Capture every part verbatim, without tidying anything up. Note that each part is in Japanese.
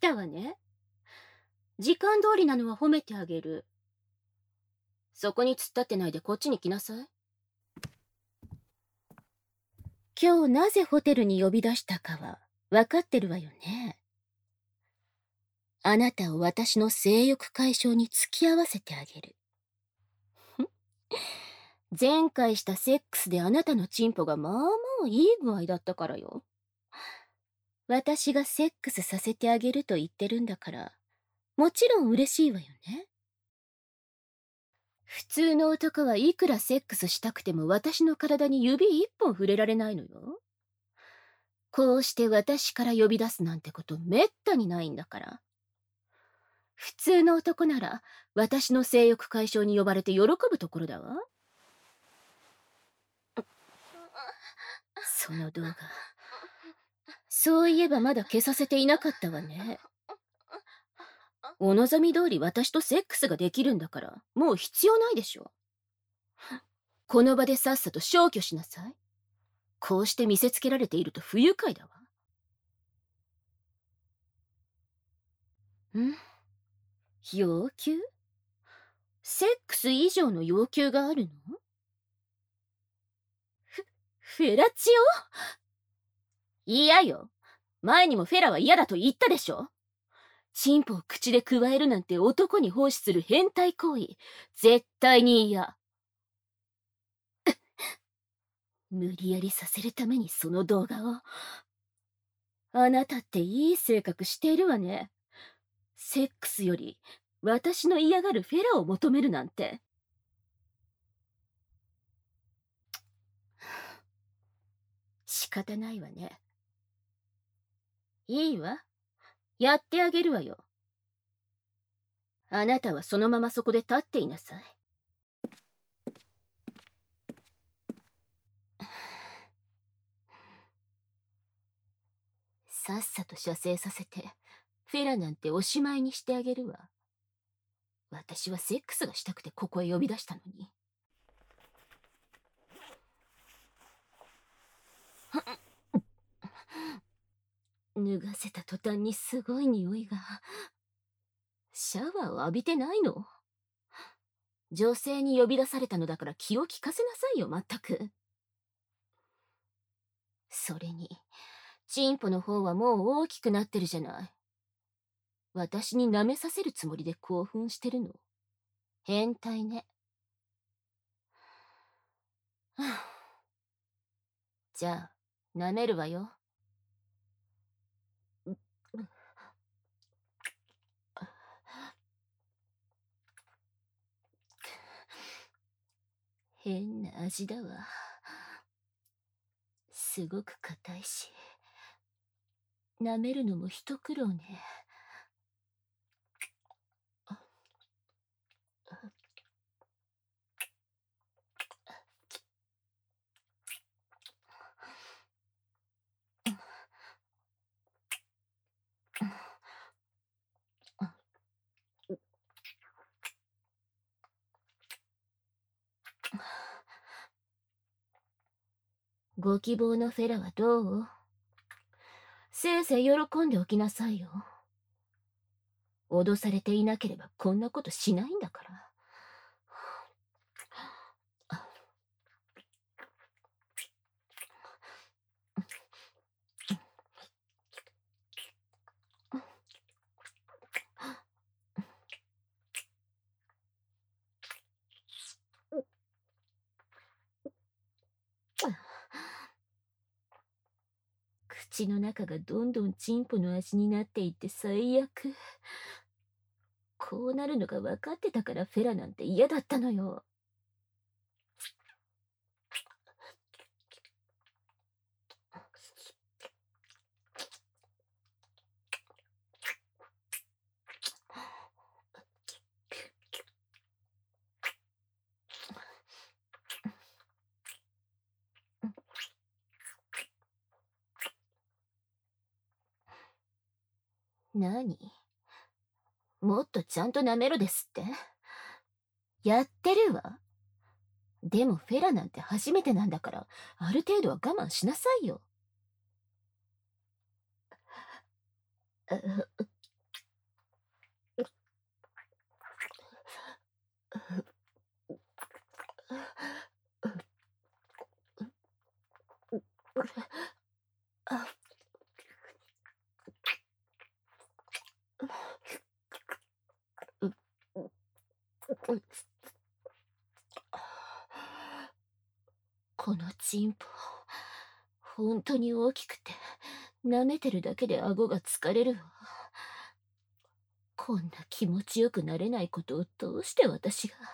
たわね。時間通りなのは褒めてあげる。そこに突っ立ってないでこっちに来なさい。今日なぜホテルに呼び出したかは分かってるわよね。あなたを私の性欲解消に付き合わせてあげる。前回したセックスであなたのチンポがまあまあいい具合だったからよ。私がセックスさせてあげると言ってるんだから、もちろん嬉しいわよね。普通の男はいくらセックスしたくても私の体に指一本触れられないのよ。こうして私から呼び出すなんてことめったにないんだから。普通の男なら私の性欲解消に呼ばれて喜ぶところだわ。その動画、そういえばまだ消させていなかったわね。お望み通り私とセックスができるんだからもう必要ないでしょ。この場でさっさと消去しなさい。こうして見せつけられていると不愉快だわ。ん？要求？セックス以上の要求があるの？フ、フェラチオ？嫌よ。前にもフェラは嫌だと言ったでしょ。チンポを口でくわえるなんて男に奉仕する変態行為。絶対に嫌。無理やりさせるためにその動画を。あなたっていい性格しているわね。セックスより私の嫌がるフェラを求めるなんて。仕方ないわね。いいわ。やってあげるわよ。あなたはそのままそこで立っていなさい。さっさと射精させて、フェラなんておしまいにしてあげるわ。私はセックスがしたくてここへ呼び出したのに。脱がせた途端にすごい匂いが。シャワーを浴びてないの？女性に呼び出されたのだから気を利かせなさいよ、まったく。それに、チンポの方はもう大きくなってるじゃない。私に舐めさせるつもりで興奮してるの？変態ね。はあ、じゃあ、舐めるわよ。変な味だわ。すごく硬いし、舐めるのも一苦労ね。ご希望のフェラはどう？せいぜい喜んでおきなさいよ。脅されていなければこんなことしないんだから。口の中がどんどんチンポの味になっていって最悪。こうなるのが分かってたからフェラなんて嫌だったのよ。何？もっとちゃんと舐めろですって？やってるわ。でもフェラなんて初めてなんだから、ある程度は我慢しなさいよ。 このチンポ、本当に大きくて、舐めてるだけで顎が疲れるわ。こんな気持ちよくなれないことをどうして私が。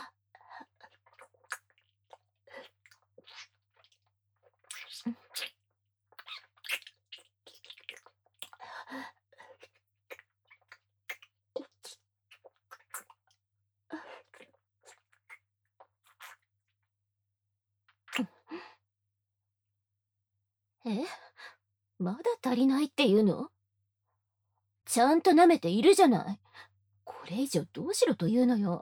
え？まだ足りないっていうの？ちゃんと舐めているじゃない。これ以上どうしろというのよ。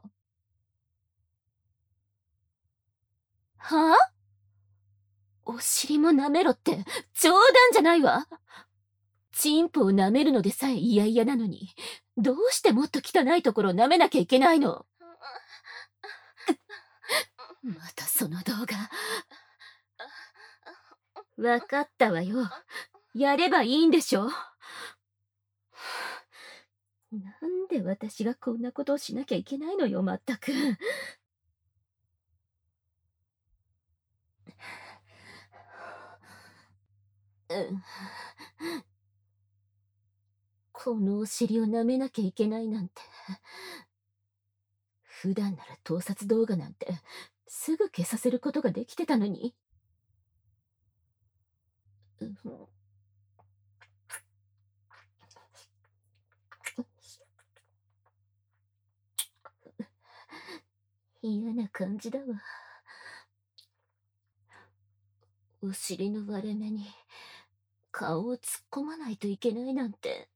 はあ？お尻も舐めろって冗談じゃないわ。チンポを舐めるのでさえ嫌々なのに、どうしてもっと汚いところを舐めなきゃいけないの？またその動画。わかったわよ。やればいいんでしょ。なんで私がこんなことをしなきゃいけないのよ、まったく。うん。このお尻を舐めなきゃいけないなんて。普段なら盗撮動画なんてすぐ消させることができてたのに。うん、嫌な感じだわ。お尻の割れ目に顔を突っ込まないといけないなんて。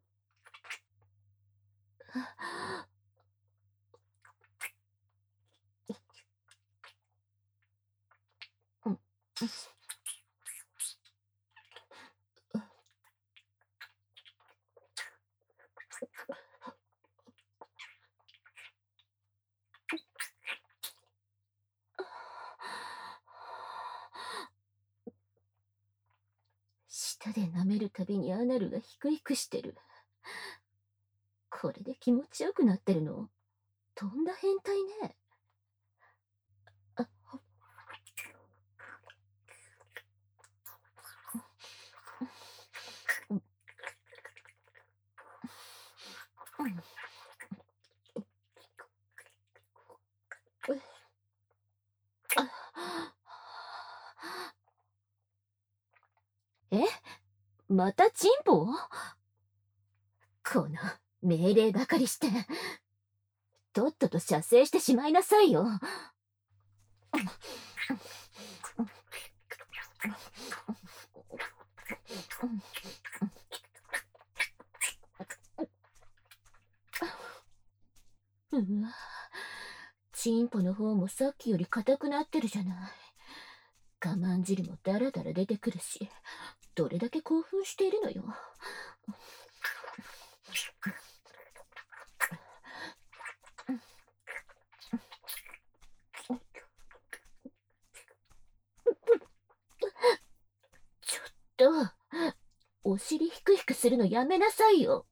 うん、舌で舐めるたびにアナルがヒクヒクしてる。これで気持ちよくなってるの？とんだ変態ね。あ、え？またチンポ？この命令ばかりして。とっとと射精してしまいなさいよ。うわ、チンポの方もさっきより硬くなってるじゃない。我慢汁もダラダラ出てくるし、どれだけ興奮しているのよ。ちょっと、お尻ヒクヒクするのやめなさいよ。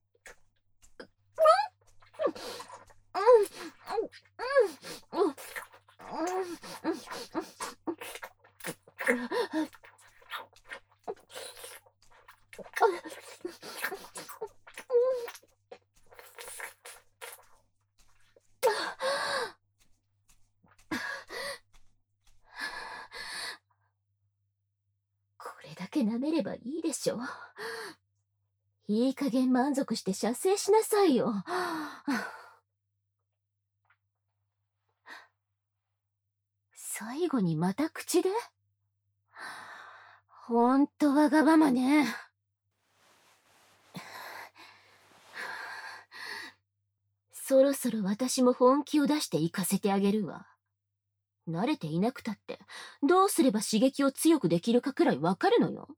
これだけ舐めればいいでしょ。いい加減満足して射精しなさいよ。最後にまた口で？ほんとわがままね。そろそろ私も本気を出して行かせてあげるわ。慣れていなくたって、どうすれば刺激を強くできるかくらいわかるのよ。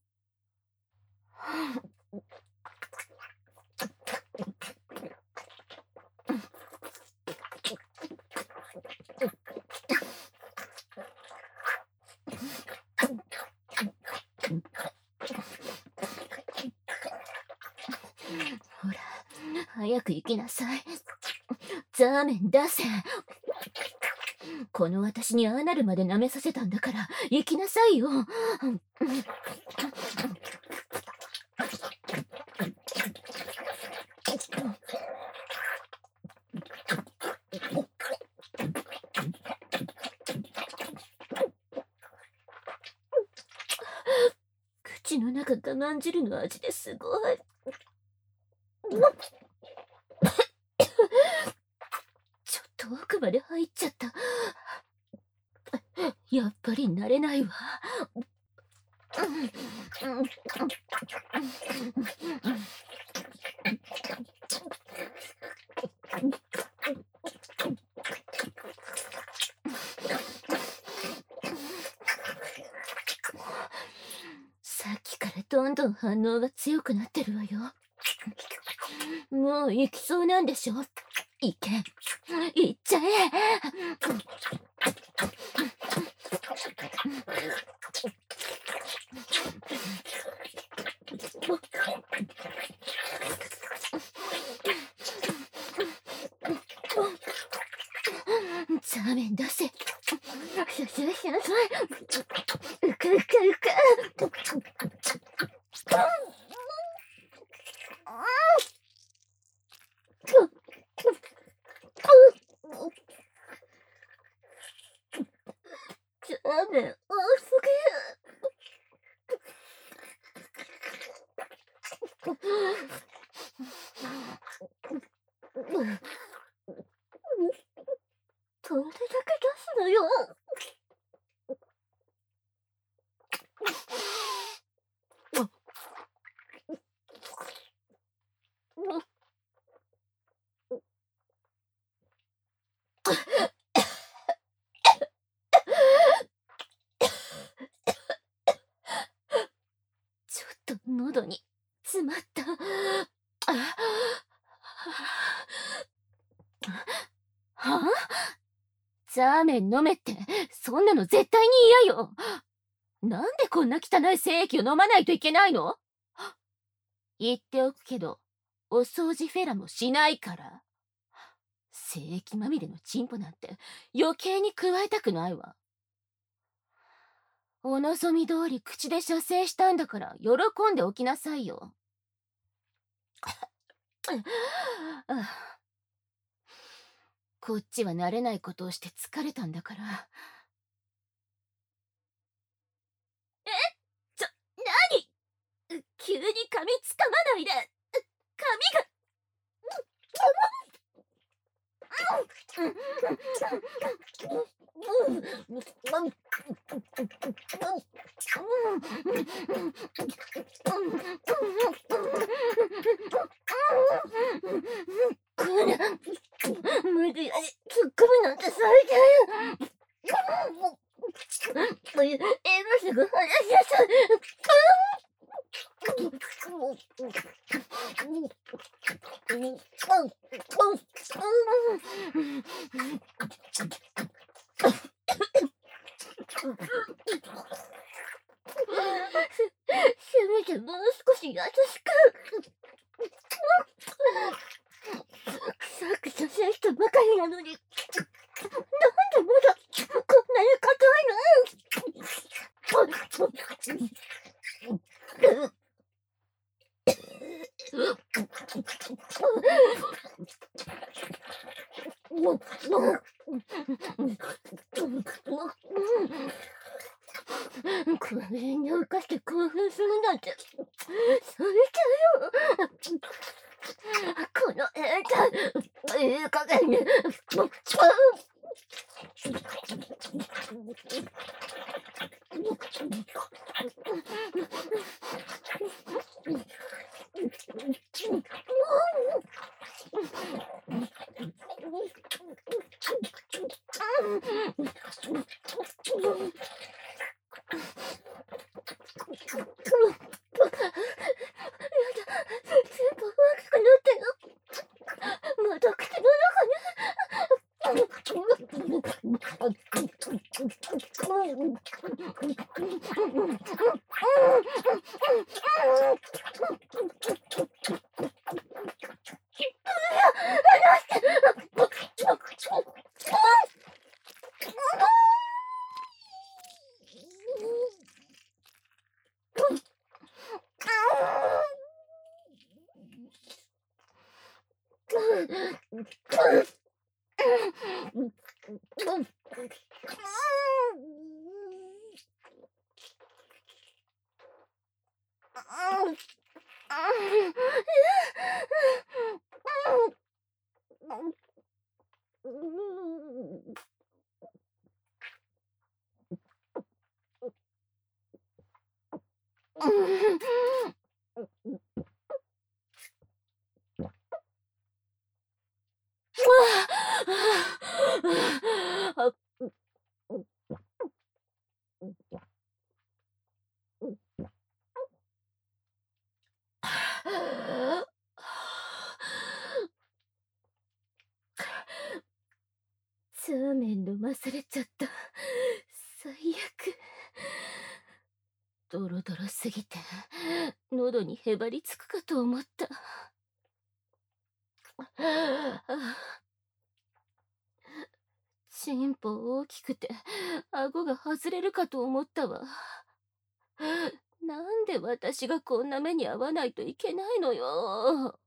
ほら、早く行きなさい。ザーメン出せ。 この私にああなるまで舐めさせたんだから行きなさいよ。口の中がまんじるの味ですごい。ちょっと奥まで入っちゃった。やっぱり慣れないわ。さっきからどんどん反応が強くなってるわよ。もう行きそうなんでしょ。行け、行っちゃえ。ザーメン出せ。よしよしよしよし。うくうくうく。ザーメン、多すぎる。どれだけ出すのよ。ちょっと喉に詰まった。はあ？ザーメン飲めって、そんなの絶対に嫌よ。なんでこんな汚い精液を飲まないといけないの？言っておくけど、お掃除フェラもしないから。精液まみれのチンポなんて余計に加えたくないわ。お望み通り口で射精したんだから喜んでおきなさいよ。こっちは慣れないことをして疲れたんだから。え？ちょ、なに？急に髪つかまないで。髪が。無理やり突っ込むなんて最低。今すぐ話しなさい。せめてもう少し優しく。さくさせしたばかりなのに、なんでまだこんなに硬いの？これに浮かして興奮するなんて最低よ。この変態、いい加減に。 ザーメン飲まされちゃった。最悪。ドロドロすぎて喉にへばりつくかと思った。チンポ大きくて顎が外れるかと思ったわ。なんで私がこんな目に遭わないといけないのよ。